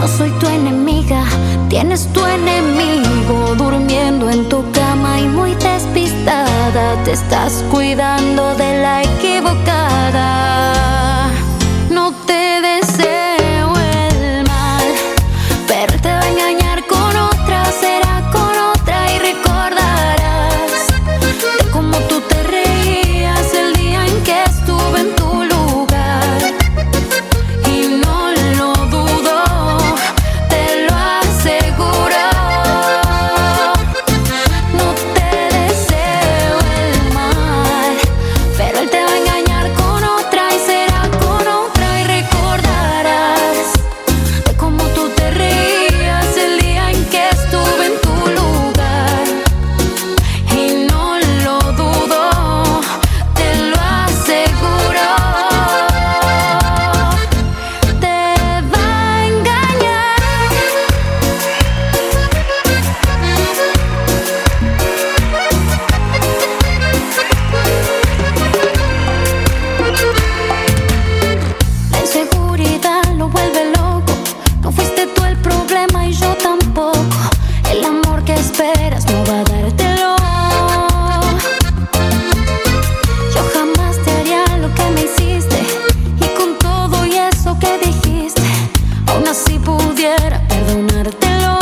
No soy tu enemiga, tienes tu enemigo durmiendo en tu cama y muy despistada. Te estás cuidando de la equivocada. No te deseo el mal, pero te va a engañar con otra, será con otra y recordarás de cómo tú te reías el día en que estuve en tu lugar. Y no lo dudo, te lo aseguro. No te deseo el mal, pero él te va a engañar con otra y será con otra y recordarás de cómo tú te reías el día en que estuve en tu lugar. Y no lo dudo, te lo aseguro. Te va a engañar. La inseguridad lo vuelve loco. No fuiste tú el problema y yo tampoco. El amor que esperas no va a dártelo. Yo jamás te haría lo que me hiciste. Y con todo y eso que dijiste, aún así pudiera perdonártelo.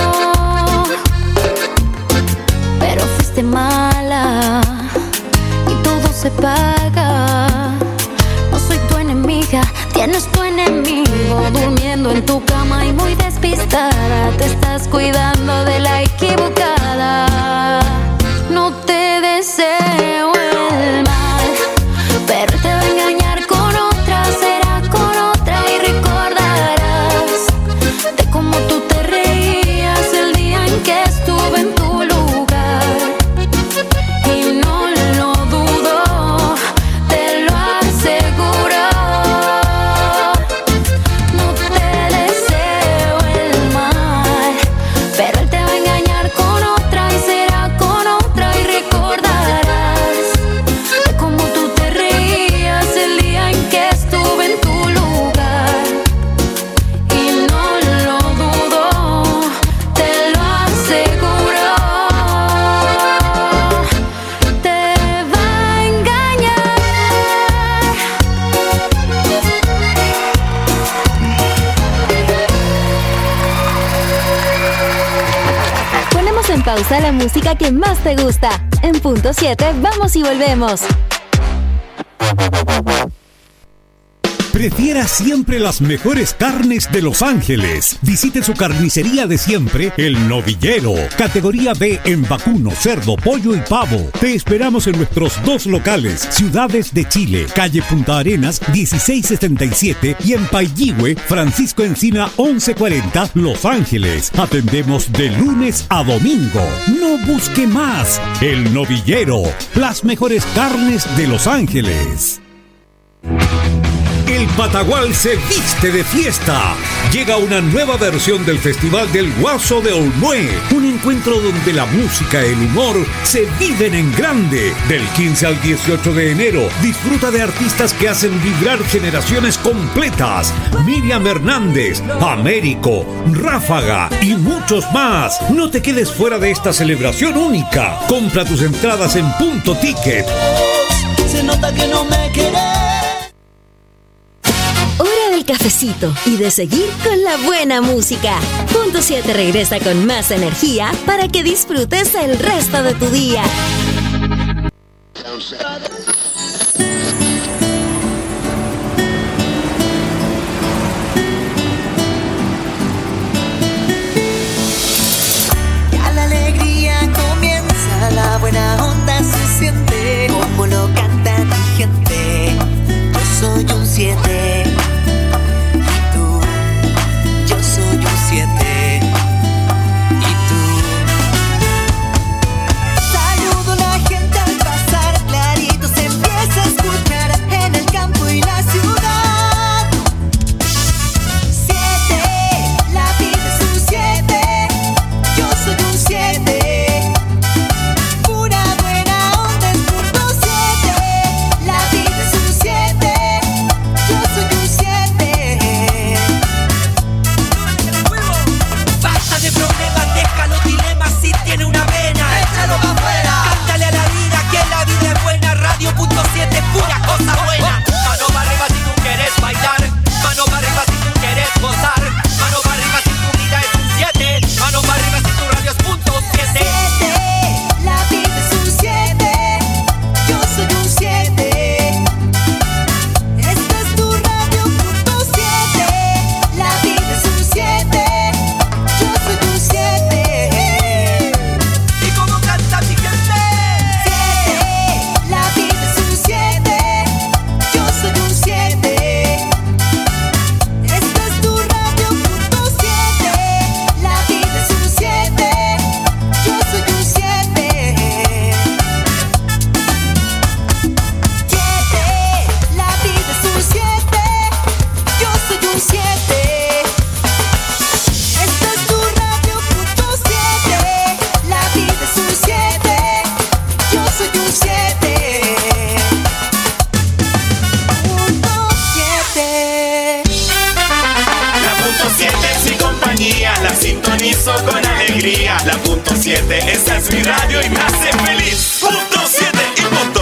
Pero fuiste mala y todo se paga. No soy tu enemiga, tienes tu enemigo durmiendo en tu cama y muy despistada. Te estás cuidando de la equivocada. No te deseo el mal, pero él te va a engañar con otra, será con otra y recordarás de cómo tú te reías el día en que estuve en tu lugar. Y no lo dudo, te lo aseguro. No te deseo el mal, pero él te va a engañar con otra y será con otra y recordarás de cómo tú te reías el día en que estuve en tu lugar. Y no lo dudo, te lo aseguro. Te va a engañar. Ponemos en pausa la música que más te gusta. En punto 7, vamos y volvemos. Prefiera siempre las mejores carnes de Los Ángeles. Visite su carnicería de siempre, El Novillero. Categoría B en vacuno, cerdo, pollo y pavo. Te esperamos en nuestros dos locales, Ciudades de Chile, calle Punta Arenas 1677 y en Pailligüe, Francisco Encina 1140, Los Ángeles. Atendemos de lunes a domingo. No busque más. El Novillero, las mejores carnes de Los Ángeles. El Patagual se viste de fiesta. Llega una nueva versión del Festival del Guaso de Olmué. Un encuentro donde la música y el humor se viven en grande. Del 15 al 18 de enero, disfruta de artistas que hacen vibrar generaciones completas. Miriam Hernández, Américo, Ráfaga y muchos más. No te quedes fuera de esta celebración única. Compra tus entradas en Punto Ticket. Se nota que no me querés. Hora del cafecito y de seguir con la buena música. Punto 7 regresa con más energía para que disfrutes el resto de tu día. Ya la alegría comienza, la buena onda se siente, como lo canta mi gente. Yo soy un 7. Yo soy un 7. Y tú. Saludo a la gente al pasar, clarito se 7 y compañía, la sintonizo con alegría. La punto 7, esa es mi radio y me hace feliz. Punto 7 y punto.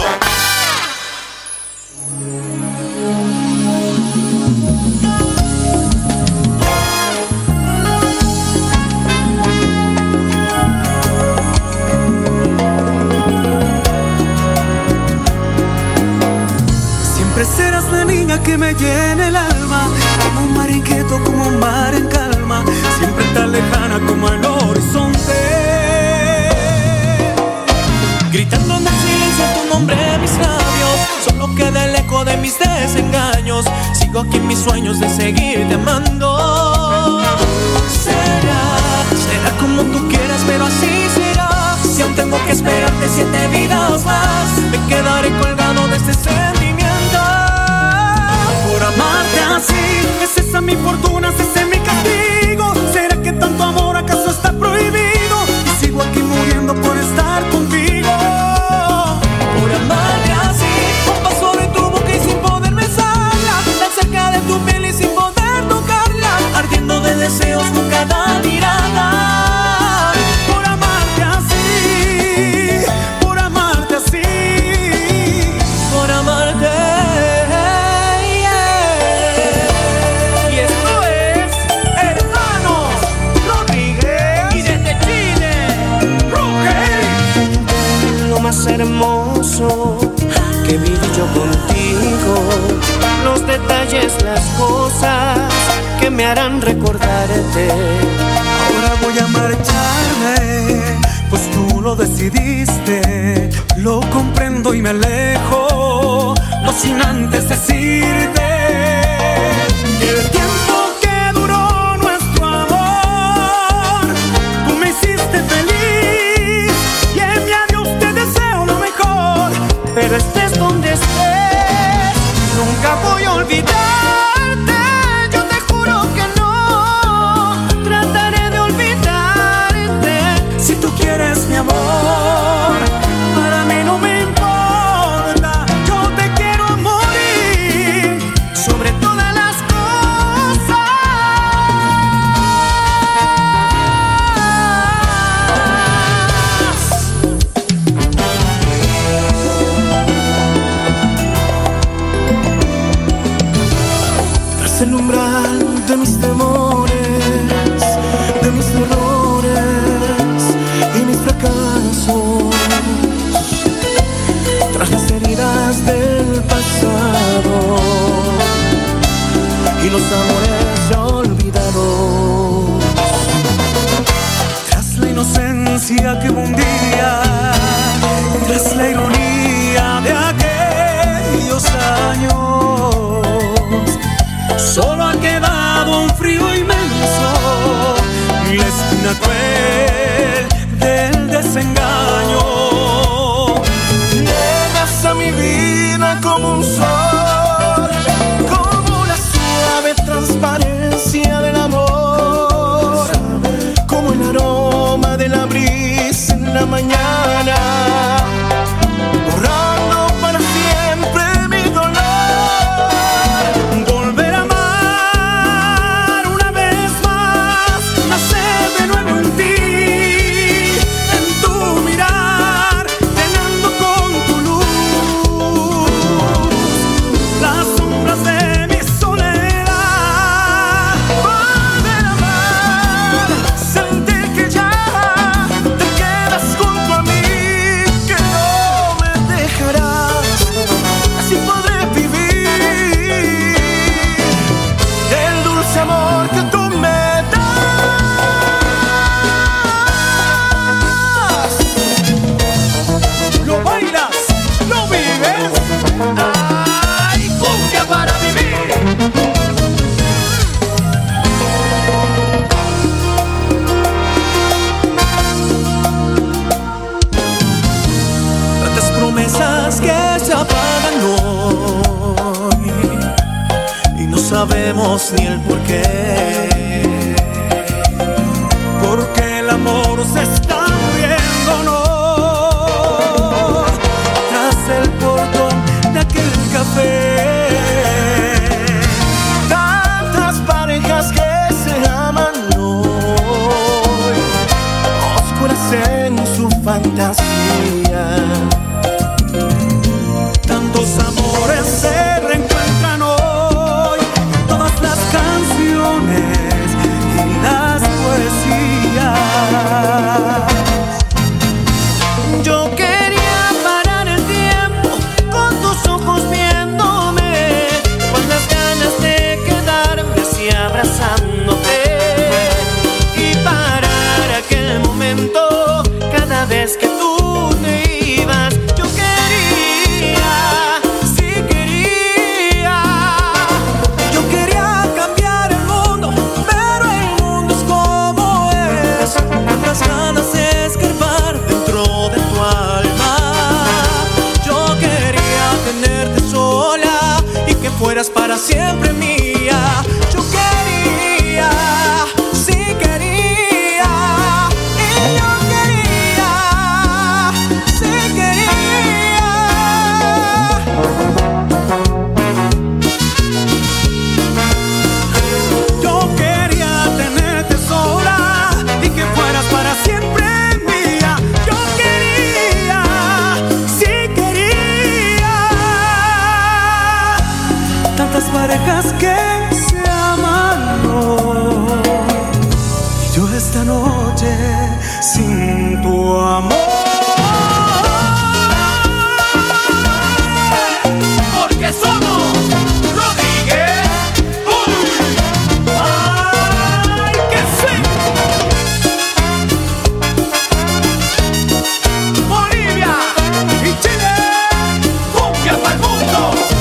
Siempre serás la niña que me llena el alma, como un mar inquieto, como un mar en calma, siempre tan lejana como el horizonte. Gritando en el silencio tu nombre en mis labios, solo queda el eco de mis desengaños. Sigo aquí en mis sueños de seguirte amando. Será como tú quieras, pero así será. Si aún tengo que esperarte 7 vidas más, me quedaré colgado de este sentimiento. Por amarte así, es esa mi fortuna, es ese mi castigo. ¿Será que tanto amor acaso está prohibido? Y sigo aquí muriendo por estar contigo. Por amarte así, un paso de tu boca y sin poder besarla, tan cerca de tu piel y sin poder tocarla, ardiendo de deseos con cada mirada. Por amarte así, por amarte así, por amarte. Más hermoso que viví yo contigo, los detalles, las cosas que me harán recordarte. Ahora voy a marcharme, pues tú lo decidiste. Lo comprendo y me alejo, no sin antes decirte que el tiempo que duró nuestro amor, tú me hiciste feliz y en mi adiós te deseo lo mejor. Pero estés donde estés, nunca voy a olvidarte. Yo te juro que no trataré de olvidarte. Si tú quieres mi amor, para mí no me importa. Yo te quiero morir sobre todas las cosas. Tras el umbral de mis temores, de mis errores y mis fracasos, tras las heridas del pasado y los amores ya olvidados, tras la inocencia que hubo un día, tras la ironía de aquellos años, solo ha quedado un frío inmenso y la espina cruel del desengaño. Llegas a mi vida como un sol, como la suave transparencia del amor, como el aroma de la brisa en la mañana, borrando para siempre mi dolor. Volver a amar una vez más, nacer de nuevo en ti, en tu mirar, llenando con tu luz las sombras de mi soledad. Volver a amar, sentir que ya te quedas junto a mí, que no me dejarás, así podré vivir el dulce amor que tú me das. Lo bailas, lo vives. ¡Ay, cumbia para vivir! Tantas promesas que se apagan hoy y no sabemos ni el porqué, porque el amor se está muriendo, no, tras el portón de aquel café. Tantas parejas que se esta noche sin tu amor. Porque somos Rodríguez. ¡Ay, que sí! Bolivia y Chile, cumbia para el mundo.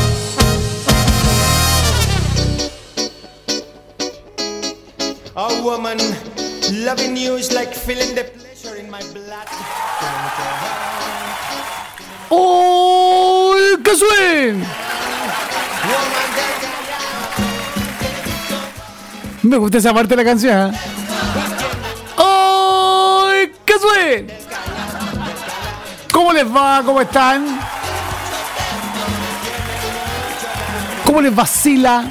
A woman loving you is like feeling the pleasure in my blood. ¡Oh, qué swing! Me gusta esa parte de la canción. ¡Oh, qué swing! ¿Cómo les va? ¿Cómo están? ¿Cómo les vacila?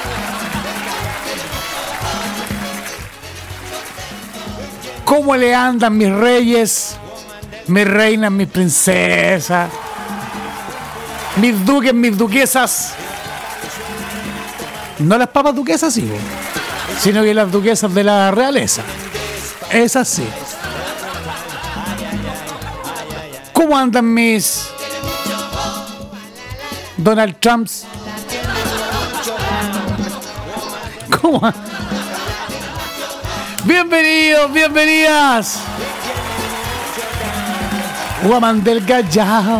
¿Cómo le andan mis reyes, mis reinas, mis princesas, mis duques, mis duquesas? No las papas duquesas, sí, sino que las duquesas de la realeza. Esas sí. ¿Cómo andan mis Donald Trumps? ¿Cómo? Bienvenidos, bienvenidas. Woman del Callao.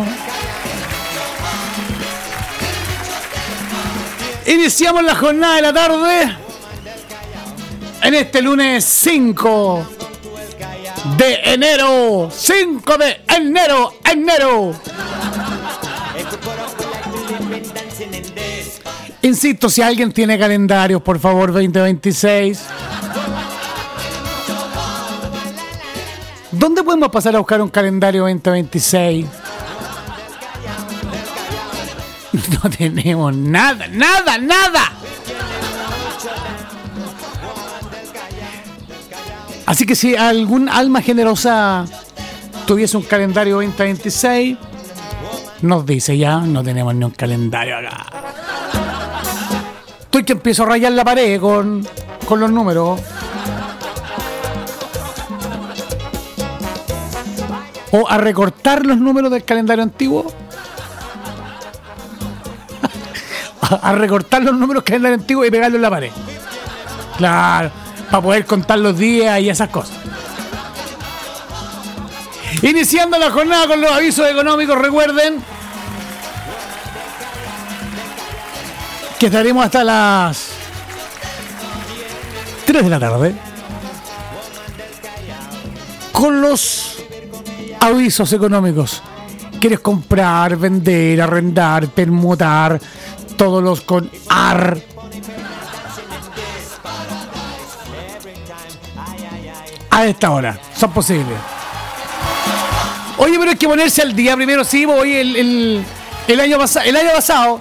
Iniciamos la jornada de la tarde en este lunes 5 de enero. 5 de enero. Insisto, si alguien tiene calendarios, por favor, 2026. ¿Dónde podemos pasar a buscar un calendario 2026? No tenemos nada. Así que si algún alma generosa tuviese un calendario 2026, nos dice ya, no tenemos ni un calendario acá. Estoy que empiezo a rayar la pared con los números. O a recortar los números del calendario antiguo. A recortar los números del calendario antiguo y pegarlos en la pared. Claro, para poder contar los días y esas cosas. Iniciando la jornada con los avisos económicos, recuerden que estaremos hasta las 3 de la tarde con los avisos económicos. ¿Quieres comprar, vender, arrendar, permutar? Todos los con AR. A esta hora son posibles. Oye, pero hay que ponerse al día primero. Sí, voy el año pasado.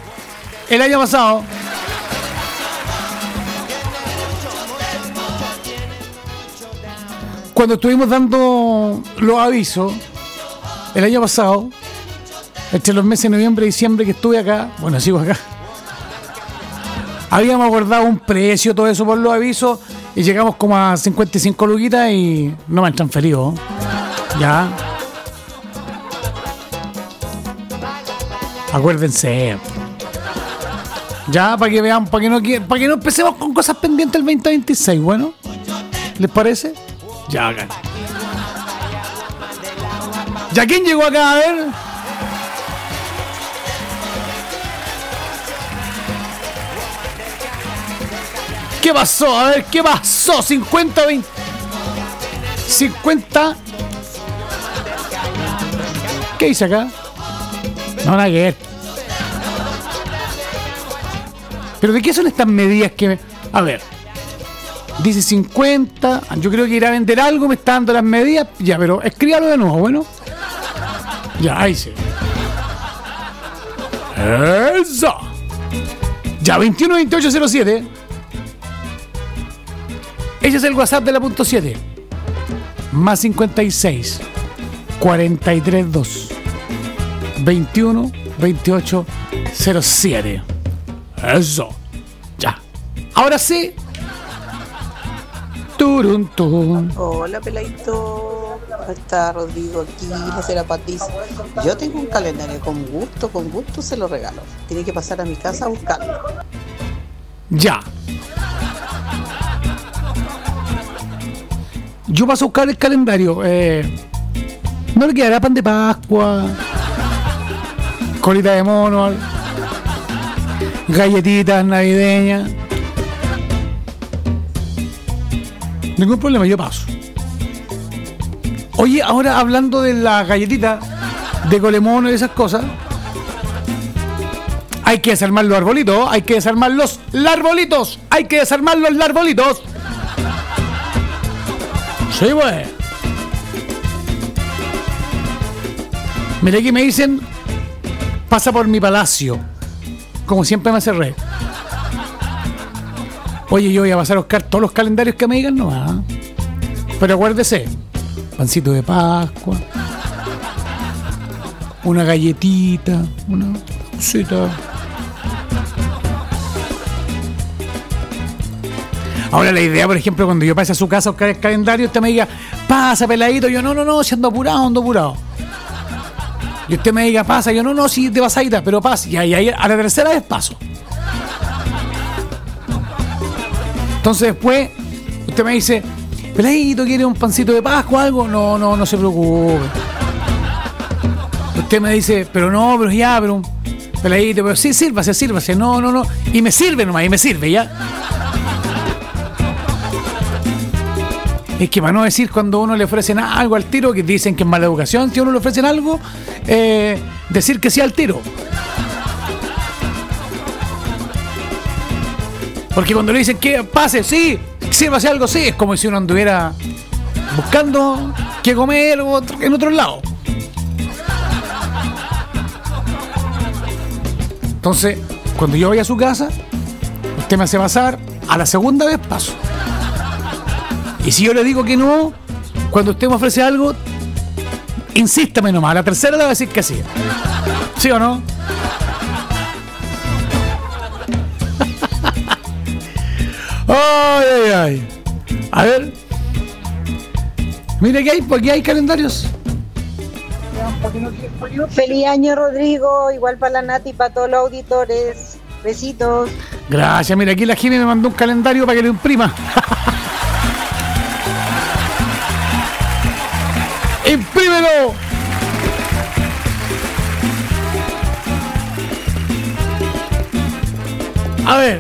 Cuando estuvimos dando los avisos, el año pasado, entre los meses de noviembre y diciembre que estuve acá, bueno, sigo acá, habíamos acordado un precio, todo eso por los avisos, y llegamos como a 55 luquitas y no me han transferido. Ya. Acuérdense. Ya, para que vean, para que no empecemos con cosas pendientes el 2026, bueno. ¿Les parece? Ya, acá. ¿Ya quién llegó acá? A ver. ¿Qué pasó? A ver, ¿qué pasó? 50, 20. 50. ¿Qué dice acá? No, nada que ver. ¿Pero de qué son estas medidas que A ver. Dice 50. Yo creo que irá a vender algo, me está dando las medidas. Ya, pero escríbalo de nuevo, bueno. Ya, ahí sí. Eso. Ya, 212807. Ese es el WhatsApp de la punto 7. Más 56 432 21 28 07. Eso. Ya. Ahora sí. Turun. Hola, peladito. ¿Cómo está Rodrigo? Aquí la señora Patricia. Yo tengo un calendario, con gusto se lo regalo. Tiene que pasar a mi casa a buscarlo. Ya. Yo paso a buscar el calendario. No le quedará pan de Pascua, colita de mono, galletitas navideñas. Ningún problema, yo paso. Oye, ahora hablando de las galletitas de colemono y esas cosas, hay que desarmar los arbolitos, hay que desarmar los arbolitos, hay que desarmar los arbolitos. Sí, güey. Mira, aquí me dicen, pasa por mi palacio. Como siempre me cerré. Oye, yo voy a pasar a buscar todos los calendarios que me digan, no. Pero acuérdese, pancito de Pascua, una galletita, una cosita. Ahora la idea, por ejemplo, cuando yo pase a su casa a buscar el calendario, usted me diga, pasa, peladito. Yo, no, si ando apurado. Y usted me diga, pasa. Yo, no, si de pasadita, pero pasa. Y ahí a la tercera vez paso. Entonces después, usted me dice, peladito, ¿quiere un pancito de Pascua o algo? No se preocupe. Usted me dice, pero peladito, pero sí, sírvase. No. Y me sirve nomás, ya. Es que para no decir cuando uno le ofrecen algo al tiro, que dicen que es mala educación, si a uno le ofrecen algo, decir que sí al tiro. Porque cuando le dicen que pase, sí, sírvase algo, sí, es como si uno anduviera buscando qué comer en otro lado. Entonces, cuando yo voy a su casa, usted me hace pasar, a la segunda vez paso. Y si yo le digo que no, cuando usted me ofrece algo, insístame nomás. A la tercera le voy a decir que sí. ¿Sí o no? Ay. A ver. Mira que hay, porque hay calendarios. Feliz año, Rodrigo. Igual para la Nati y para todos los auditores. Besitos. Gracias. Mira, aquí la Jimmy me mandó un calendario para que lo imprima. ¡Imprímelo! A ver.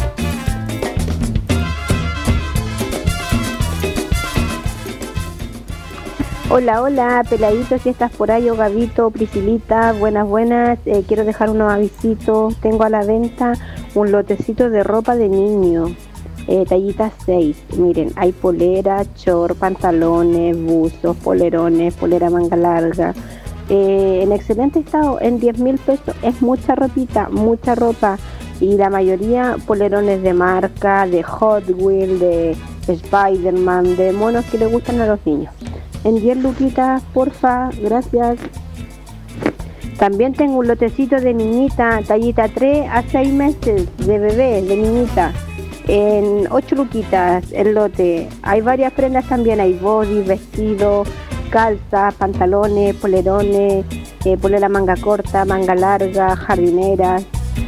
Hola, peladitos, si estás por ahí, o Gabito, Priscilita, buenas. Quiero dejar unos avisitos. Tengo a la venta un lotecito de ropa de niño. Tallita 6, miren, hay polera, short, pantalones, buzos, polerones, polera manga larga, en excelente estado, en 10.000 pesos, es mucha ropa, y la mayoría polerones de marca, de Hot Wheels, de Spider-Man, de monos que le gustan a los niños, en 10 luquitas, porfa, gracias. También tengo un lotecito de niñita, tallita 3 a 6 meses, de bebé, de niñita, en 8 luquitas el lote. Hay varias prendas también, hay body, vestido, calzas, pantalones, polerones, polera manga corta, manga larga, jardineras.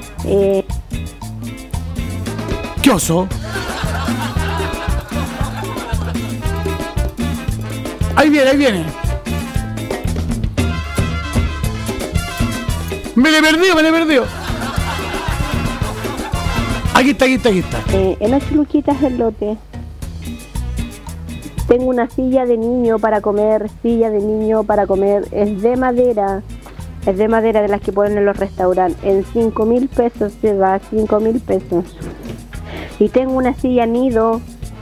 ¿Qué oso? Ahí viene. Me le perdió. Aquí está. En 8 luquitas el lote. Tengo una silla de niño para comer, es de madera de las que ponen en los restaurantes, en 5.000 pesos se va, 5.000 pesos. Y tengo una silla nido,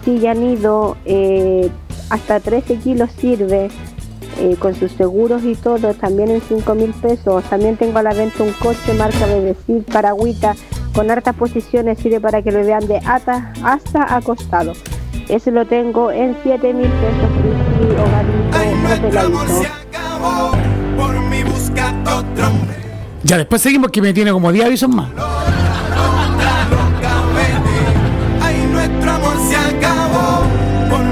hasta 13 kilos sirve, con sus seguros y todo, también en 5.000 pesos. También tengo a la venta un coche marca BBC, paragüita, con hartas posiciones, sirve para que lo vean de hasta acostado. Ese lo tengo en 7.000 pesos. Ya después seguimos, que me tiene como 10 avisos más. Ay, nuestro amor se acabó. Por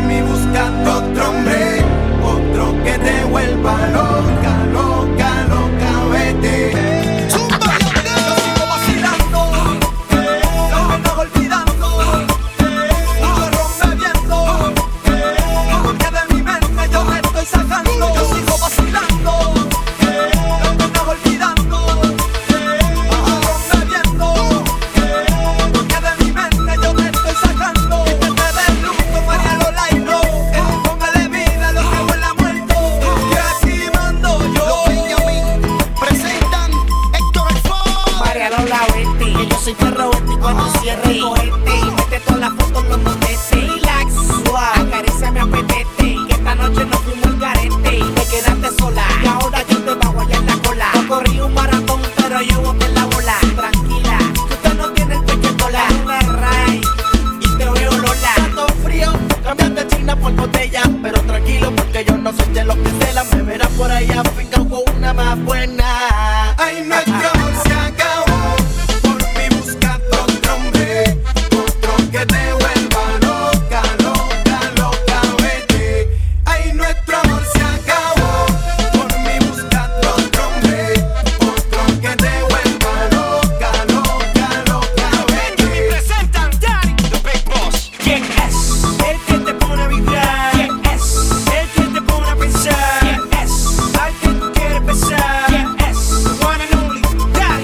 en botella, pero tranquilo porque yo no soy de los que celan. Me verás por ahí afincado con una más buena. Ay, nuestro amor se acabó. Por mí buscando otro hombre, otro que te vuelva loca, loca, loca, vete. Ay, nuestro amor se acabó. Por mí buscando otro hombre, otro que te vuelva loca, loca, loca, vete. Me presentan Daddy, the Big Boss. ¿Quién es? El que te pone a vibrar. ¿Quién es? El que te pone a pensar. ¿Quién es? Al que tú quieres besar. ¿Quién es? One and only Daddy.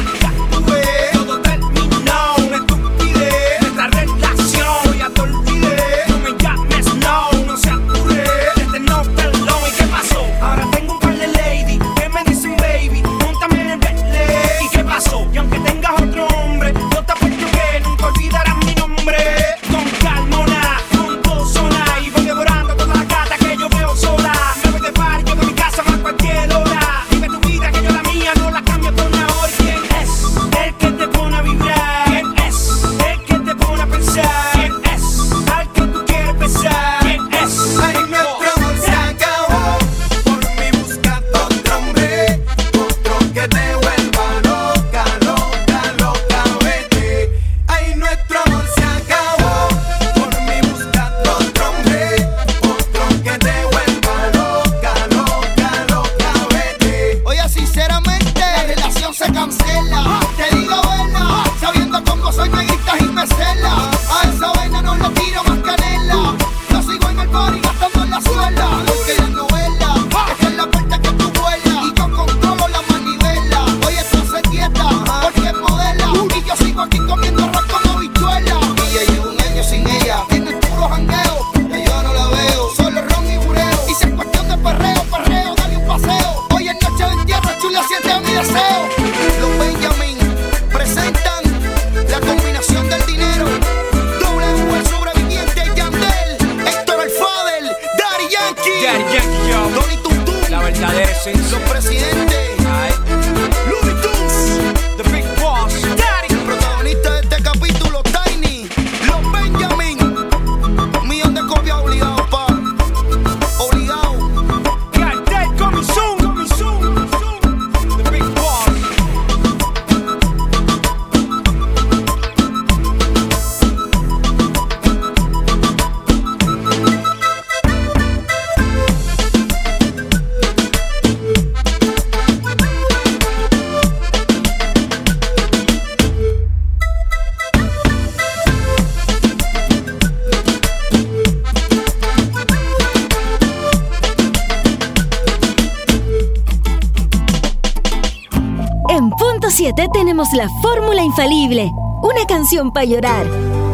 Tú ves, todo terminó, una estupidez. Nuestra relación ya te olvidé. No me llames, no se apure. Este no perdón, ¿y qué pasó? Ahora tengo un par de lady que me dicen baby, móntame en el Bentley. ¿Y qué pasó? Y aunque tengas otro hombre, yo te apuesto que nunca olvidarás mi nombre. Con calmona, con dozona, y voy devorando todas las gatas que yo veo sola. Me voy de par, yo de mi casa a cualquier hora. Vive tu vida que yo la mía no la cambio por una hora. ¿Quién es? El que te pone a vibrar. ¿Quién es? El que te pone a pensar. ¿Quién es? Al que tú quieres besar. ¿Quién es? Ay, nuestro amor se acabó. Por mí buscando otro hombre, otro que te vuelva loca, loca, loca, vete. Ay, nuestro amor se acabó. Por mí buscando otro hombre, otro que te vuelva loca, loca, loca, vete. Oye, sinceramente, la relación se cancela. Te digo buena, sabiendo cómo soy me gritas y me cela. A esa vaina no le tiro más canela. Yo sigo en el party gastando en la suela. Porque la novela, esta es la puerta que tú vuelas. Y yo controlo la manivela. Oye, tú haces dieta, porque es modela. Y yo sigo aquí comiendo arroz con habichuela. Y ella llevo un año sin ella. Tiene el puro jangueo, que yo no la veo. Solo ron y bureo. Y si es cuestión de perreo, dale un paseo. Hoy es noche de entierro, chula, siente a mi deseo. Los Benjamin presentan la combinación del dinero. W, el sobreviviente, Yandel, Héctor el Fadel, Daddy Yankee, yo. Tony Tuntun, La verdadera esencia. los presidentes, Looney Tunes, The Big Boss. Daddy, el protagonista de este capítulo, Tiny, los Benjamin, un millón de copias obligado, pa, obligado. Yandel, coming soon, coming soon. The Big Boss. En punto 7 tenemos la fórmula infalible. Una canción para llorar.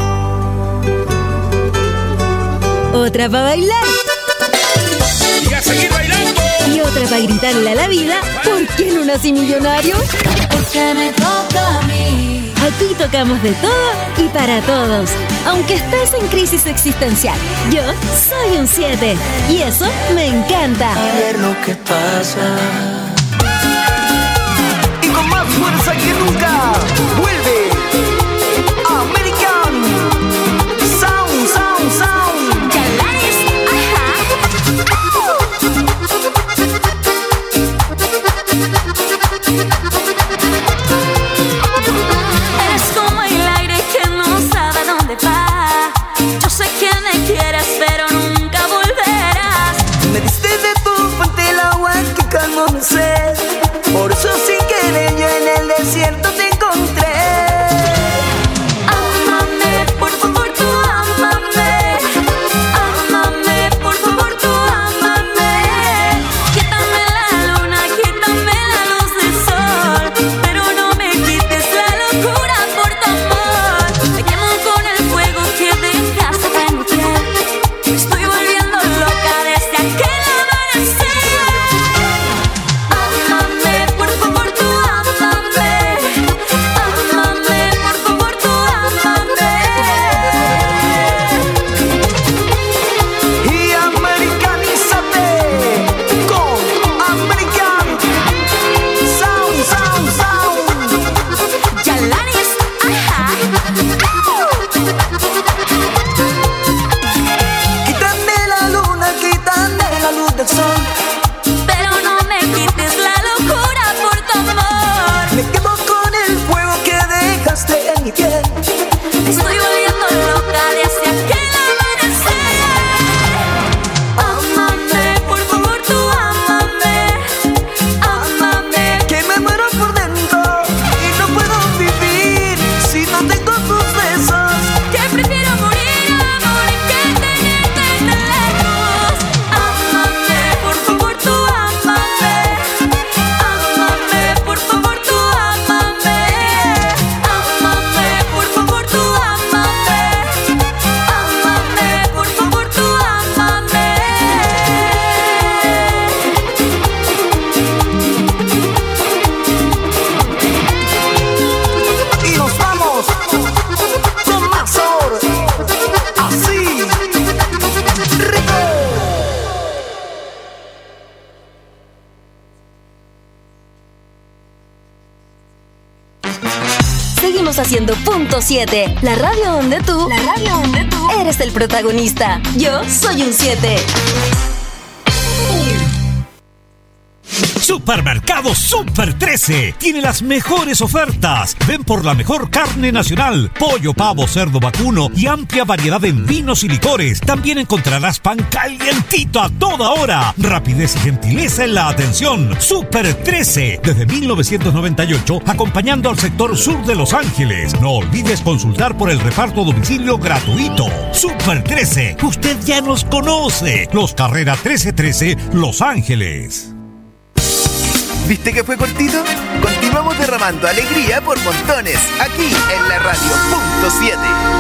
Otra para bailar. Y a seguir bailando. Y otra para gritarle a la vida. ¿Por qué no nací millonario? Porque me toca a mí. Aquí tocamos de todo y para todos. Aunque estés en crisis existencial, yo soy un 7. Y eso me encanta. A ver lo que pasa. Y con más fuerza que nunca, vuelve American Sound, Sound, Sound. Chalanes, eres como el aire que no sabe dónde va. Yo sé que me quieres, pero nunca volverás. Me diste de tu fuente el agua que calmó mi sed. Por eso sin querer yo en el desierto te encontré. Ámame, por favor, tú ámame. Ámame, por favor, tú ámame. Quítame la luna, quítame la luz del sol, pero no me quites la locura por tu amor. Me quemo con el fuego que dejaste en mi piel. Me estoy volviendo loca desde aquel amanecer. Seguimos haciendo Punto 7, la radio donde tú eres el protagonista. Yo soy un 7. Supermercado Super 13 tiene las mejores ofertas. Ven por la mejor carne nacional, pollo, pavo, cerdo, vacuno y amplia variedad en vinos y licores. También encontrarás pan calientito a toda hora. Rapidez y gentileza en la atención. Super 13, desde 1998, acompañando al sector sur de Los Ángeles. No olvides consultar por el reparto a domicilio gratuito. Super 13, usted ya nos conoce. Los Carrera 1313, Los Ángeles. ¿Viste que fue cortito? Continuamos derramando alegría por montones, aquí en la radio Punto 7.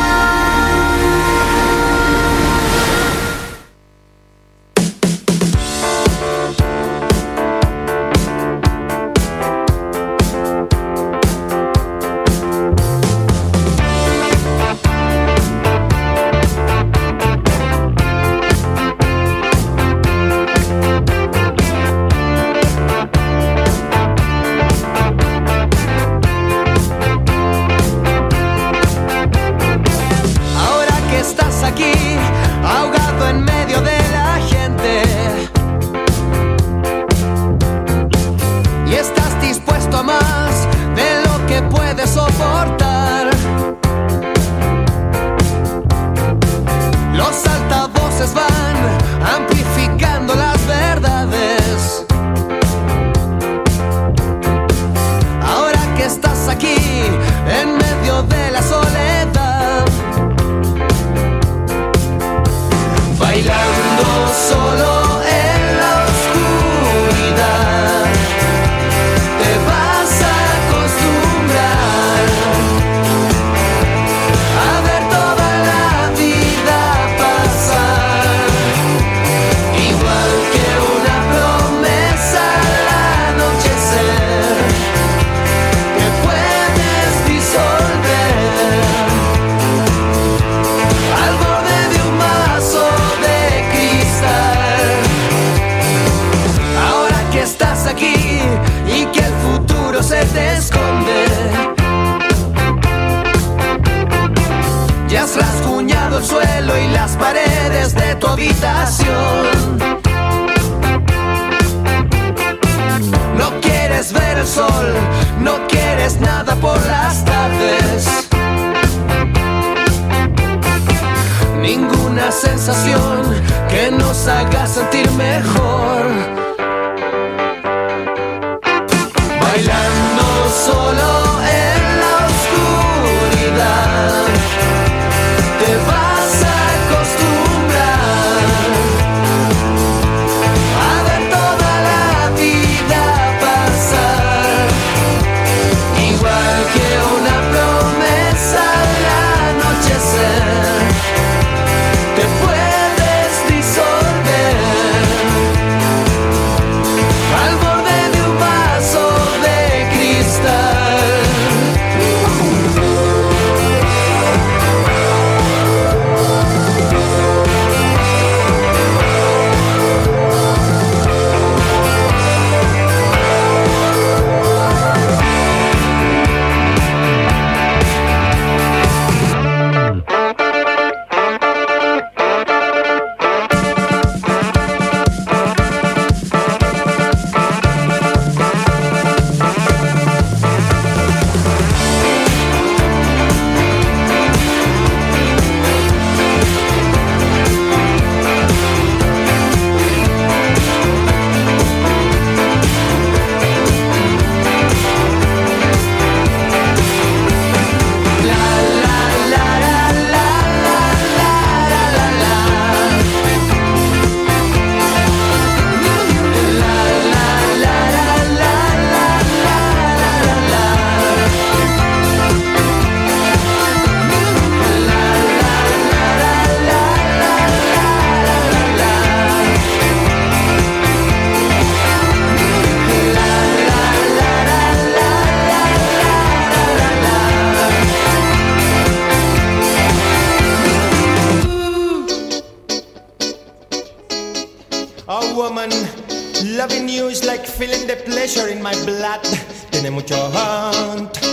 woman. Loving you is like feeling the pleasure in my blood. Tiene mucho hunt,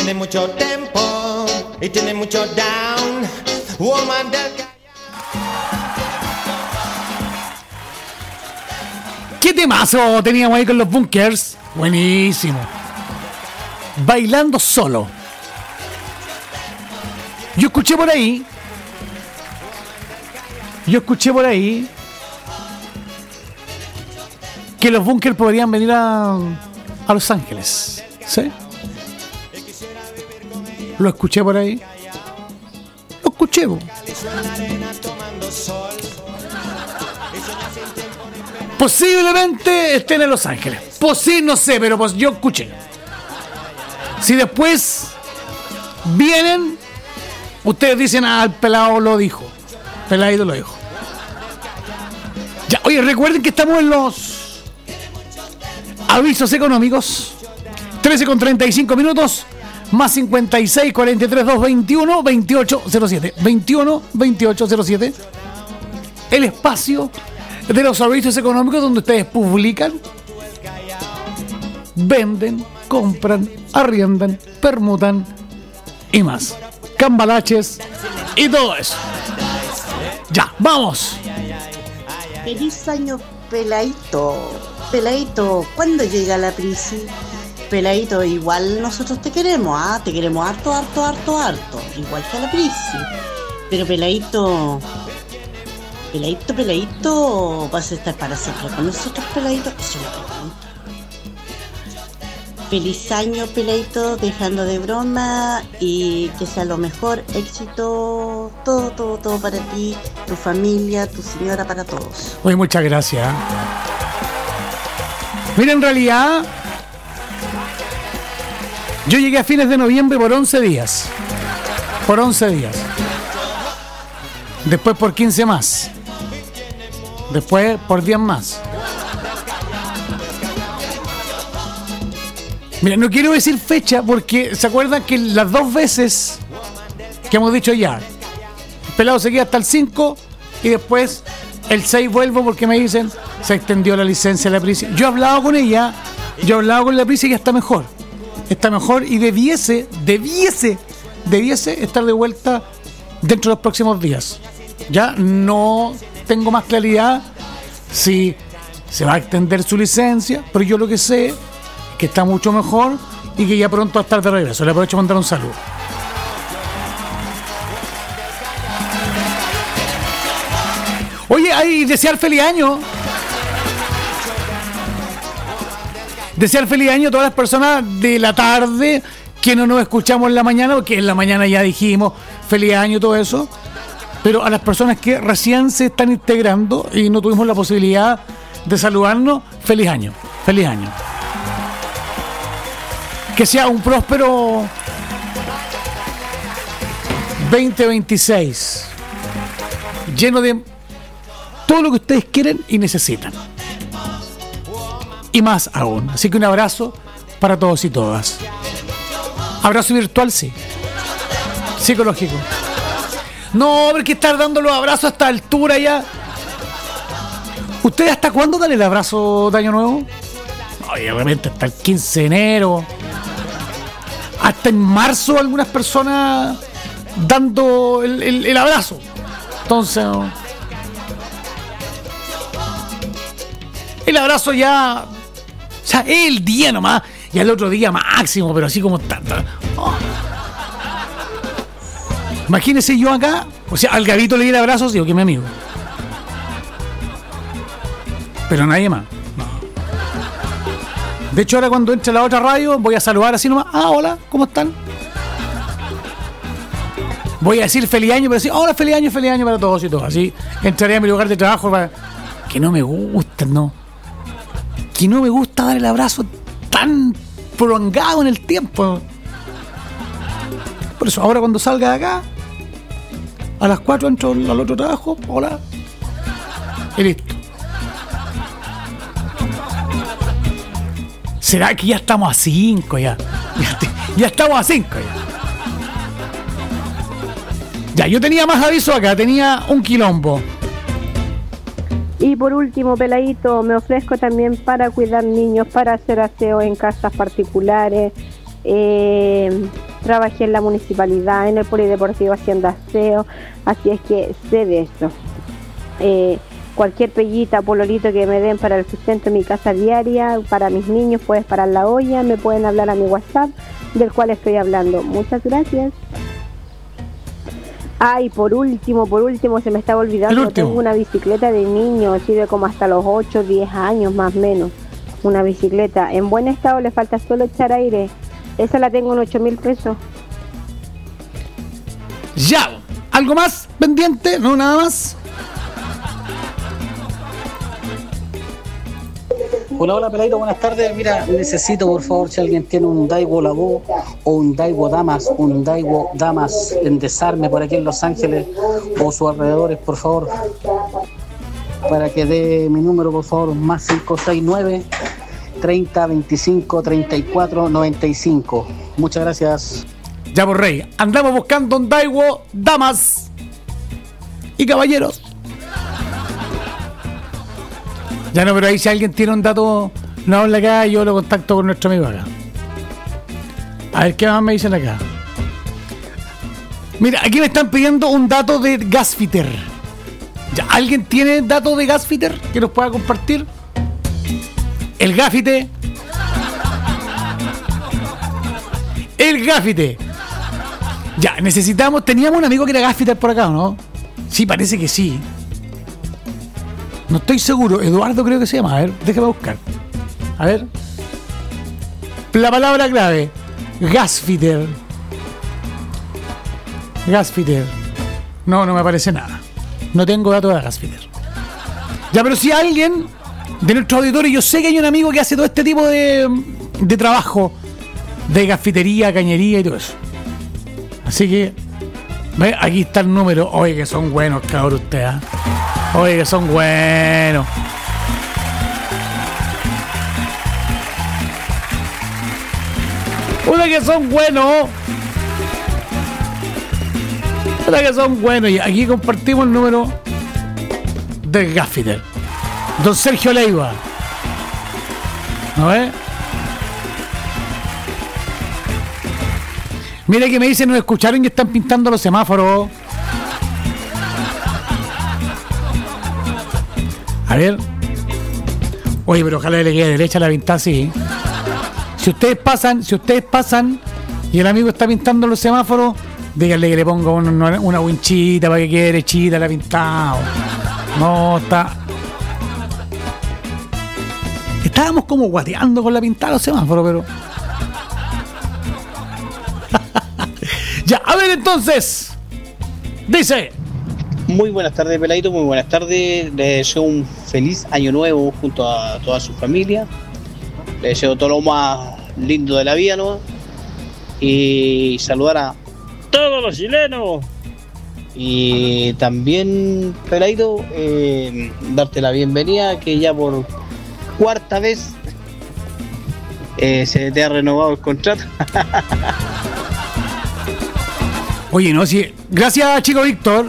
tiene mucho tempo y tiene mucho down. Woman del ¿Qué temazo teníamos ahí con los Bunkers? Buenísimo. Bailando solo. Yo escuché por ahí que los Bunkers podrían venir a Los Ángeles. ¿Sí? Lo escuché por ahí. Lo escuché. Posiblemente estén en Los Ángeles. No sé, pero pues yo escuché. Si después vienen, ustedes dicen, el pelado lo dijo. Peladito lo dijo. Ya, oye, recuerden que estamos en los avisos económicos. 13:35, más 56 43 221 2807. 2807. El espacio de los servicios económicos donde ustedes publican, venden, compran, arriendan, permutan y más. Cambalaches y todo eso. Ya, vamos. Feliz año, Peladito. Peladito, ¿cuándo llega la Prisi? Peladito, igual nosotros te queremos, te queremos harto, igual que a la Prisi. Pero Peladito, ¿vas a estar para siempre con nosotros, Peladito? Es una pregunta. Feliz año, Peladito, dejando de broma, y que sea lo mejor, éxito, todo para ti, tu familia, tu señora, para todos. Oye, muchas gracias. Mira, en realidad, yo llegué a fines de noviembre por 11 días. Después por 15 más. Después por 10 más. Mira, no quiero decir fecha porque se acuerdan que las 2 veces que hemos dicho ya, el pelado se queda hasta el 5 y después el 6 vuelvo porque me dicen se extendió la licencia de la Prisi. Yo he hablado con ella, con la Prisi, que está mejor y debiese estar de vuelta dentro de los próximos días. Ya no tengo más claridad si se va a extender su licencia, pero yo lo que sé es que está mucho mejor y que ya pronto va a estar de regreso. Le aprovecho para mandar un saludo. Oye, hay desear feliz año. Desear feliz año a todas las personas de la tarde que no nos escuchamos en la mañana, porque en la mañana ya dijimos feliz año, todo eso. Pero a las personas que recién se están integrando y no tuvimos la posibilidad de saludarnos, feliz año. Feliz año. Que sea un próspero 2026, lleno de todo lo que ustedes quieren y necesitan. Y más aún. Así que un abrazo para todos y todas. Abrazo virtual, sí. Psicológico. No, porque estar dando los abrazos a esta altura ya. ¿Ustedes hasta cuándo dan el abrazo de Año Nuevo? Oye, obviamente hasta el 15 de enero. Hasta en marzo algunas personas dando el abrazo. Entonces, el abrazo ya, o sea, es el día nomás, y al otro día máximo, pero así como tanto. Imagínese yo acá, o sea, al Gabito le di el abrazo, digo que mi amigo. Pero nadie más. No. De hecho, ahora cuando entre a la otra radio, voy a saludar así nomás. Hola, ¿cómo están? Voy a decir feliz año, pero decir, hola, feliz año para todos y todas. Así entraré a mi lugar de trabajo para... Que no me gusta, no. Que no me gusta dar el abrazo tan prolongado en el tiempo. Por eso, ahora cuando salga de acá, a las 4 entro al otro trabajo, hola, y listo. ¿Será que ya estamos a 5 ya? Ya estamos a 5 ya. Ya, yo tenía más aviso acá, tenía un quilombo. Y por último, Peladito, me ofrezco también para cuidar niños, para hacer aseo en casas particulares, trabajé en la municipalidad, en el polideportivo haciendo aseo, así es que sé de eso. Cualquier pellita, pololito que me den para el sustento en mi casa diaria, para mis niños, puedes parar la olla, me pueden hablar a mi WhatsApp, del cual estoy hablando. Muchas gracias. Ay, por último, se me estaba olvidando, tengo una bicicleta de niño, sirve como hasta los 8, 10 años más o menos. Una bicicleta en buen estado, le falta solo echar aire. Esa la tengo en 8.000 pesos. Ya, ¿algo más pendiente? No, nada más. Hola, peladito, buenas tardes. Mira, necesito, por favor, si alguien tiene un Daiwo Lavó o un Daiwo Damas en desarme por aquí en Los Ángeles o sus alrededores, por favor, para que dé mi número, por favor, más 569 30 25 34 95. Muchas gracias. Ya, por rey, andamos buscando un Daiwo Damas y caballeros. Ya no, pero ahí si alguien tiene un dato, no habla acá, yo lo contacto con nuestro amigo acá. A ver qué más me dicen acá. Mira, aquí me están pidiendo un dato de Gasfitter. ¿Ya alguien tiene datos de Gasfitter que nos pueda compartir? El Gafite. El Gafite. Ya, teníamos un amigo que era Gasfitter por acá, ¿no? Sí, parece que sí. No estoy seguro, Eduardo creo que se llama. A ver, déjame buscar. A ver. La palabra clave. Gasfitter. No me aparece nada. No tengo datos de Gasfitter. Ya, pero si alguien de nuestros auditores, yo sé que hay un amigo que hace todo este tipo de trabajo de gasfitería, cañería y todo eso. Así que, ve, aquí está el número. Oye, que son buenos, cabrón, ustedes, ¿eh? Oye, que son buenos. Oye, que son buenos. Oye, que son buenos. Y aquí compartimos el número del Gasfitter. Don Sergio Leiva. ¿No ves? Mira que me dicen, nos escucharon y están pintando los semáforos. A ver. Oye, pero ojalá le quede derecha la pintada así. Si ustedes pasan y el amigo está pintando los semáforos, díganle que le ponga una winchita para que quede derechita la pintada. No, estábamos como guateando con la pintada de los semáforos, pero... Ya, a ver entonces. Dice... Muy buenas tardes, peladito, muy buenas tardes. Le deseo un feliz año nuevo junto a toda su familia. Le deseo todo lo más lindo de la vida, ¿no? Y saludar a todos los chilenos. Y también, peladito, darte la bienvenida, que ya por cuarta vez se te ha renovado el contrato. Oye, no, sí. Gracias, chico Víctor.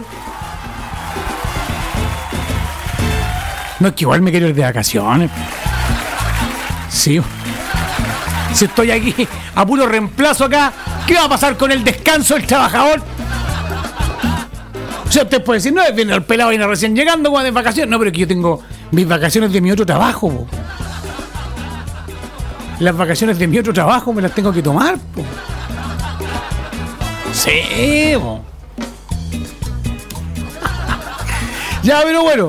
No, es que igual me quiero ir de vacaciones. Sí. Si estoy aquí a puro reemplazo acá, ¿qué va a pasar con el descanso del trabajador? O sea, usted puede decir, no, viene el pelado, viene recién llegando, cuando de vacaciones. No, pero es que yo tengo mis vacaciones de mi otro trabajo, po. Las vacaciones de mi otro trabajo me las tengo que tomar, po. Sí, po. Ya, pero bueno.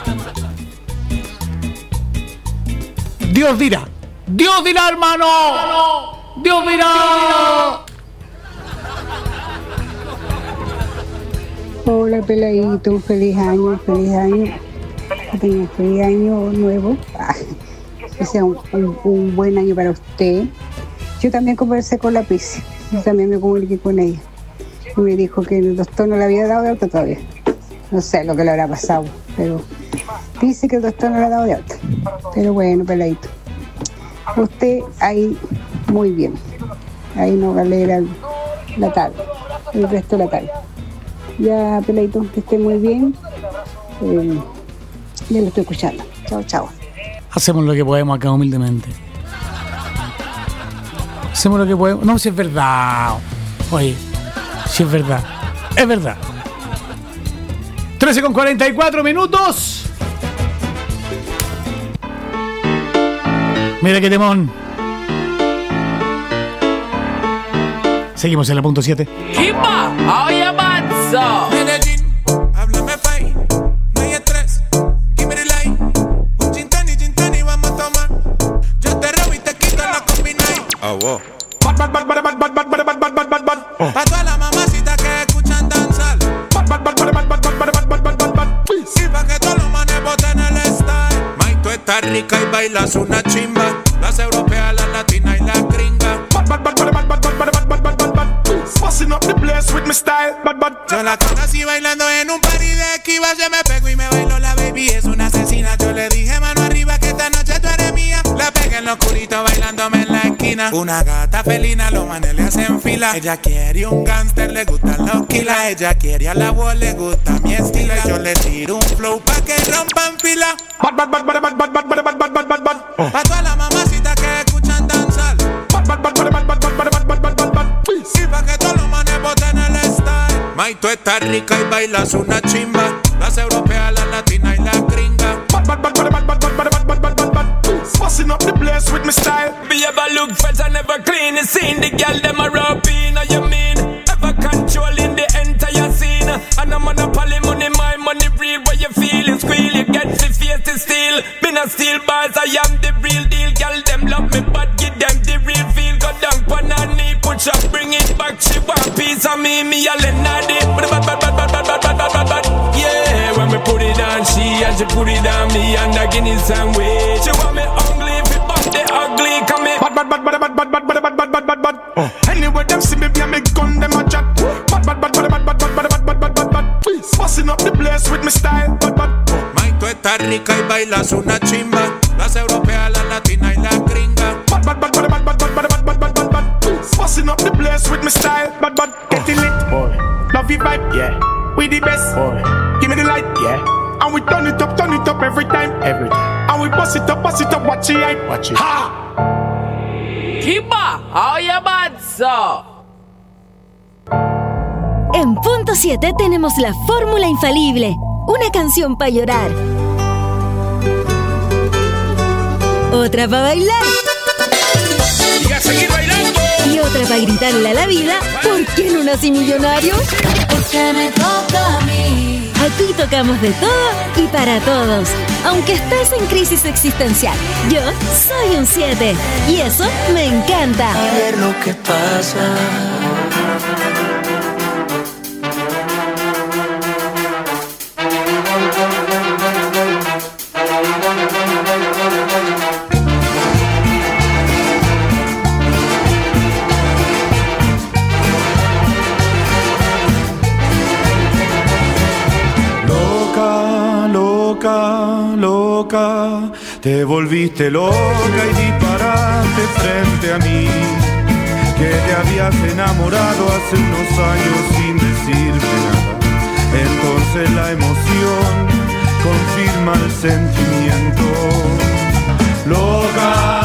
Dios dirá, hermano. Dios dirá. Hola, peladito, feliz año. Que tenga un feliz año nuevo. Que sea un buen año para usted. Yo también conversé con la Pisi. Yo también me comuniqué con ella. Y me dijo que el doctor no le había dado de alta todavía. No sé lo que le habrá pasado, pero dice que el doctor no le ha dado de alta. Pero bueno, peladito. Usted ahí muy bien. Ahí no galera la tarde. El resto de la tarde. Ya, peladito, que esté muy bien. Ya lo estoy escuchando. Chao. Hacemos lo que podemos acá humildemente. Hacemos lo que podemos. No, si es verdad. Oye, sí es verdad. Es verdad. 13:44. Mira qué temón. Seguimos en la punto 7. Medellín, háblame fai, no hay estrés, give me the light. Un gin tonic, vamos a tomar. Yo te robo y te quito la combinay. Oh, wow. Pa' todas las mamacitas que escuchan danzar. Y pa' que todos los manes boten el style. May, tú estás rica y bailas una chimba. Las europeas, las latinas y las gringas. Busting up the place with my style. Yo la conocí bailando en un party de Esquivas. Yo me pego y me bailo, la baby es una asesina. Yo le dije mano arriba que esta noche tú eres mía. La pegué en lo oscurito bailándome en la esquina. Una gata felina, los manes le hacen fila. Ella quiere un gangster, le gustan los kilas. Ella quiere a la voz, le gusta mi estilo. Yo le tiro un flow pa' que rompan fila. Pa' todas las mamacitas que escuchan danzar. Y pa' que todos los manes boten el style. May, tú estás rica y bailas una chimba. Las europeas, las latinas y las gringas. Busting up the place with my style. Be ever look fresh and never clean. You seen the girl them a rub in. You mean ever controlling the entire scene. And I'm on a poly money, my money real. Where you feeling squeal, you get the face to steal. Been a steel bars, I am the real deal. Girl them love me, but give them the real feel. Go down pan her knee, push up, bring it back. She want piece of me a Lenardi. Yeah, when me put it on she and she put it on me and I give it some way. She want me ugly, if it bump the ugly, come me Anyway, them see me via me gun, them a chat. Busting up the place with my style. May, tú estás rica y bailas una chimba. Las europeas, las latinas y las gringas. Busting up the place with my style. Getting lit, love you vibe, yeah. We the best, give me the light, yeah. And we turn it up every time. And we bust it up, watch it hype. Watch it. Ha! Kiba, how you bad, so? En punto 7 tenemos la fórmula infalible. Una canción para llorar. Otra para bailar. Y a seguir bailando. Y otra para gritarle a la vida: ¿por qué no nací millonario? Porque me toca a mí. Aquí tocamos de todo y para todos. Aunque estés en crisis existencial, yo soy un 7 y eso me encanta. A ver lo que pasa. Loca, te volviste loca y disparaste frente a mí, que te habías enamorado hace unos años sin decirme nada. Entonces la emoción confirma el sentimiento. Loca,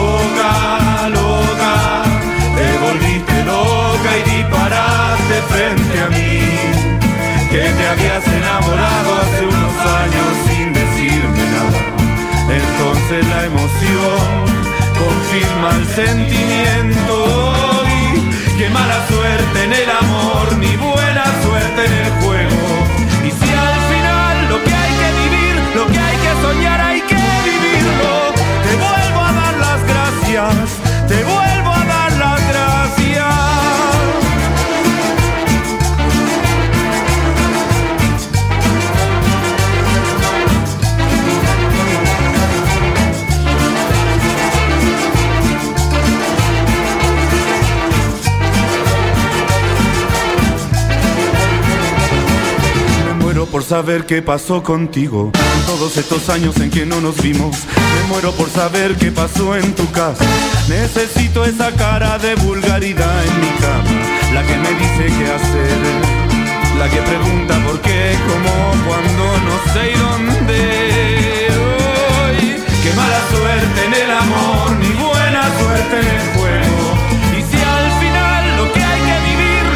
te volviste loca y disparaste frente a mí, que te habías enamorado hace unos años sin decirme nada. Entonces la emoción confirma el sentimiento. Y qué mala suerte en el amor, ni buena suerte en el juego. Y si al final lo que hay que vivir, lo que hay que soñar, hay que vivirlo. Te vuelvo a dar las gracias, te vuelvo a dar las gracias. Por saber qué pasó contigo todos estos años en que no nos vimos. Me muero por saber qué pasó en tu casa. Necesito esa cara de vulgaridad en mi cama, la que me dice qué hacer, la que pregunta por qué, cómo, cuándo, no sé y dónde. Hoy, qué mala suerte en el amor, ni buena suerte en el juego. Y si al final lo que hay que vivir,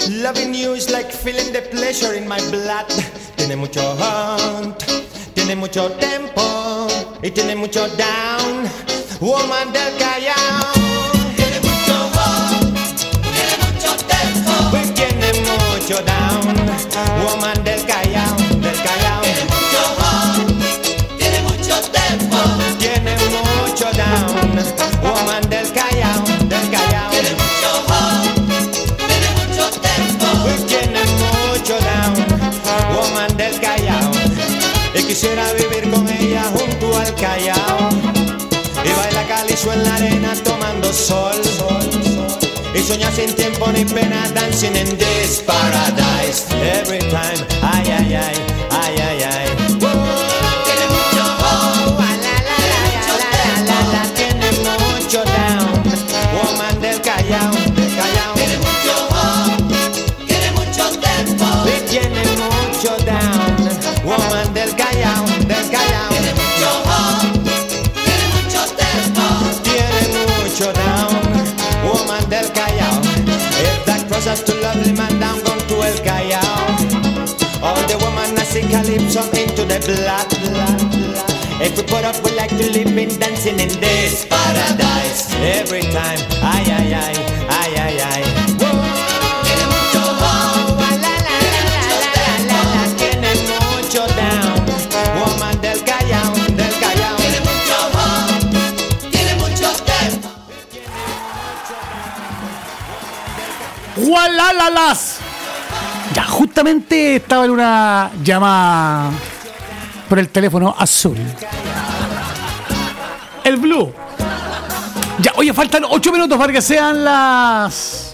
Loving you is like feeling the pleasure in my blood. Tiene mucho hunt, tiene mucho tempo y tiene mucho down. Woman del Callao. Tiene mucho hunt, tiene mucho tempo y tiene mucho down. Woman del Callao, del Callao. Tiene mucho hunt, tiene mucho tempo, tiene mucho down. Woman del Callao, del Callao. Tiene mucho hunt, tiene mucho tempo y tiene mucho down. Woman del Callao. Y quisiera vivir con ella junto al Callao y baila calizo en la arena tomando sol y soñar sin tiempo ni pena, dancing in this paradise every time. Ay, ay, ay, ay, ay, ay. Tiene mucho oh, la, tiene mucho down. Woman del Callao, del Callao. Tiene mucho oh, tiene mucho tempo y tiene mucho down. Woman del Callao, del Callao. Tiene mucho oh, tiene mucho tempo, tiene mucho down. Woman del Callao. If that crosses to lovely man down, gone to El Callao. All the woman I sing calypso into the blood. If we put up, we like to live in dancing in this paradise every time. Ay, ay, ay, ay, ay, ay. Tiene mucho oh, la, tiene mucho down. Woman del Callao, del Callao. Tiene mucho oh, tiene mucho tempo. ¡Gualalalas! Ya, justamente estaba en una llamada por el teléfono azul. El Blue. Ya, oye, faltan 8 minutos para que sean las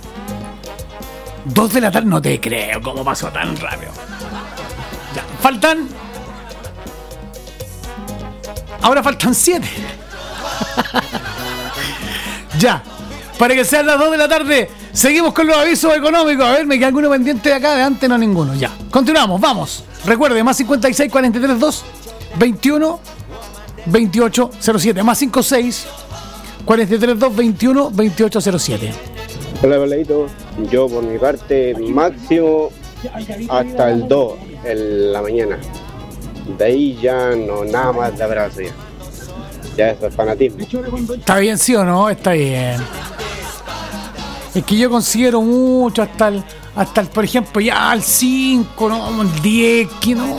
2 de la tarde. No te creo, cómo pasó tan rápido. Ya, faltan. Ahora faltan 7. Ya, para que sean las 2 de la tarde. Seguimos con los avisos económicos. A ver, me queda alguno pendiente de acá, de antes no ninguno. Ya, continuamos, vamos. Recuerde, más 56 43 2 21 28 07. Más 56 43 2 21 28 07. Hola, Peladito. Yo por mi parte, máximo hasta el 2 en la mañana. De ahí ya no nada más de abrazo ya. Ya eso es fanatismo. Está bien, ¿sí o no? Está bien. Es que yo considero mucho hasta el, por ejemplo, ya al 5, no, el 10, que no.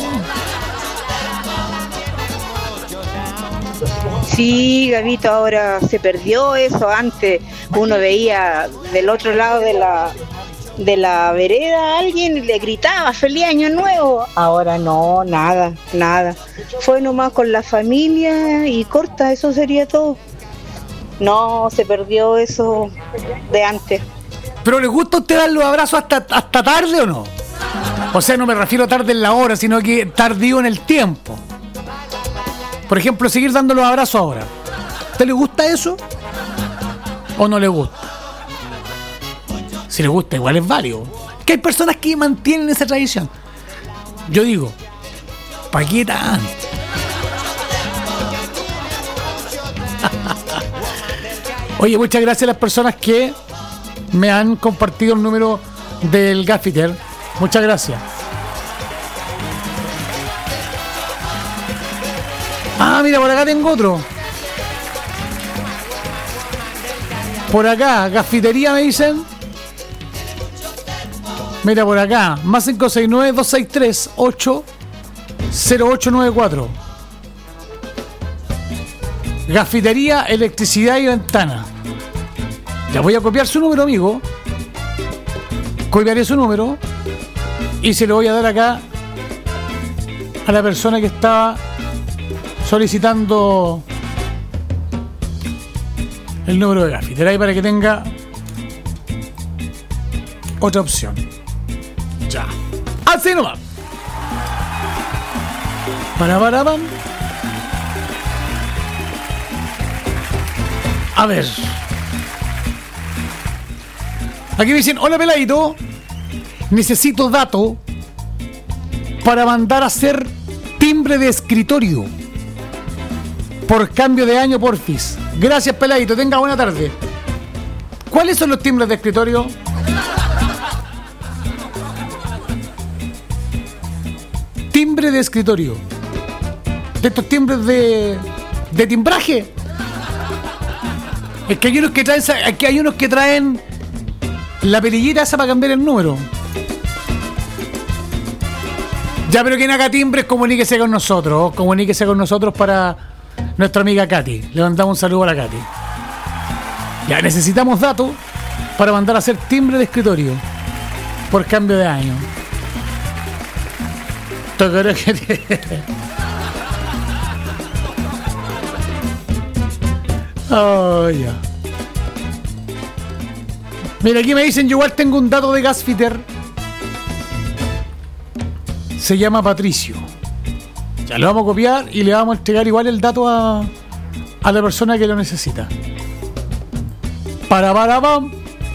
Sí, Gabito, ahora se perdió eso. Antes uno veía del otro lado de la vereda a alguien y le gritaba feliz año nuevo. Ahora no, nada. Fue nomás con la familia y corta, eso sería todo. No, se perdió eso de antes. ¿Pero le gusta a usted dar los abrazos hasta tarde o no? O sea, no me refiero a tarde en la hora, sino que tardío en el tiempo. Por ejemplo, seguir dando los abrazos ahora. ¿A usted le gusta eso? ¿O no le gusta? Si le gusta, igual es válido. Que hay personas que mantienen esa tradición. Yo digo, ¿para qué tanto? Oye, muchas gracias a las personas que me han compartido el número del Gaffiter. Muchas gracias. Ah, mira, por acá tengo otro. Por acá, Gaffitería me dicen. Mira, por acá, más 569-263-80894. Gafitería, electricidad y ventana. Ya voy a copiar su número, amigo. Copiaré su número y se lo voy a dar acá a la persona que estaba solicitando el número de Gafitería, ahí para que tenga otra opción. Ya. Así nomás. Pam. A ver. Aquí me dicen, hola Peladito, necesito dato para mandar a hacer timbre de escritorio por cambio de año, porfis. Gracias, Peladito, tenga buena tarde. ¿Cuáles son los timbres de escritorio? timbre de escritorio. De estos timbres de timbraje. Es que hay unos que traen la perillita esa para cambiar el número. Ya, pero quien haga timbres, comuníquese con nosotros. Comuníquese con nosotros para nuestra amiga Katy. Le mandamos un saludo a la Katy. Ya, necesitamos datos para mandar a hacer timbre de escritorio por cambio de año. Oh, ya. Mira, aquí me dicen, yo igual tengo un dato de Gasfitter. Se llama Patricio. Ya lo vamos a copiar y le vamos a entregar igual el dato a la persona que lo necesita. Pam.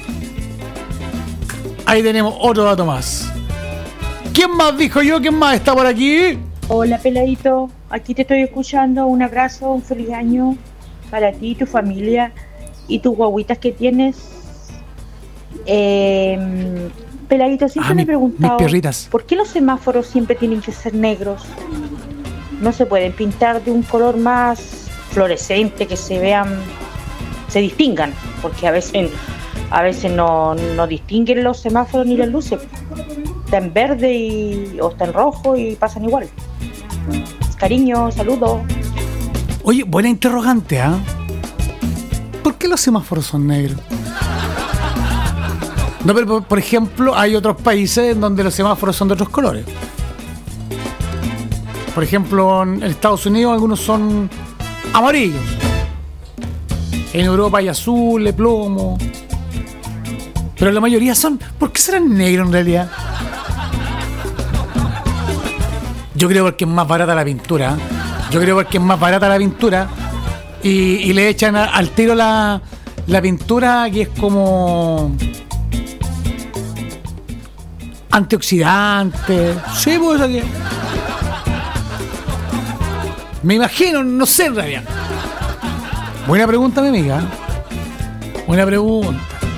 Ahí tenemos otro dato más. ¿Quién más dijo yo? ¿Quién más está por aquí? Hola, peladito. Aquí te estoy escuchando. Un abrazo, un feliz año para ti, tu familia y tus guaguitas que tienes. Peladito, siempre me he preguntado ¿por qué los semáforos siempre tienen que ser negros? No se pueden pintar de un color más fluorescente, que se vean, se distingan, porque a veces no distinguen los semáforos ni las luces. Está en verde o está en rojo y pasan igual. Cariño, saludos. Oye, buena interrogante, ¿ah? ¿Por qué los semáforos son negros? No, pero por ejemplo, hay otros países en donde los semáforos son de otros colores. Por ejemplo, en Estados Unidos algunos son amarillos. En Europa hay azul, plomo. Pero la mayoría son... ¿Por qué serán negros en realidad? Yo creo porque es más barata la pintura. Y le echan al tiro la pintura, que es como... antioxidante. Sí, pues aquí. Me imagino, no sé en realidad. Buena pregunta, mi amiga. Buena pregunta.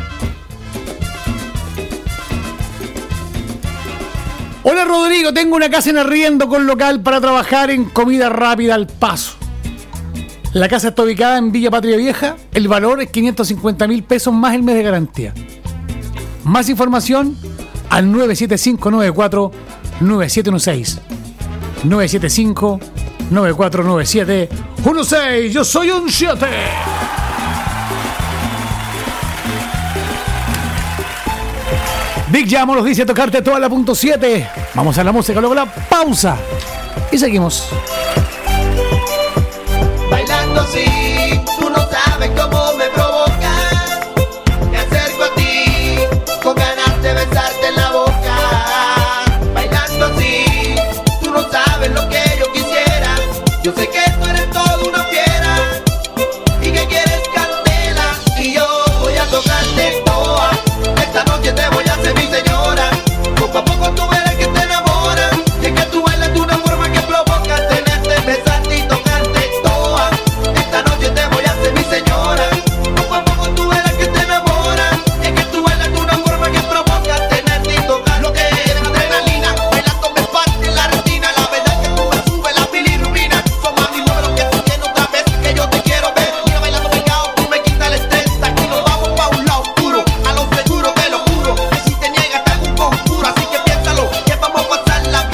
Hola, Rodrigo, tengo una casa en arriendo con local para trabajar en comida rápida al paso. La casa está ubicada en Villa Patria Vieja. El valor es 550.000 pesos más el mes de garantía. Más información al 975-94-9716. 975-949716. Yo soy un 7. Big Jam nos dice tocarte toda la .7. Vamos a la música, luego la pausa. Y seguimos. Bailando así.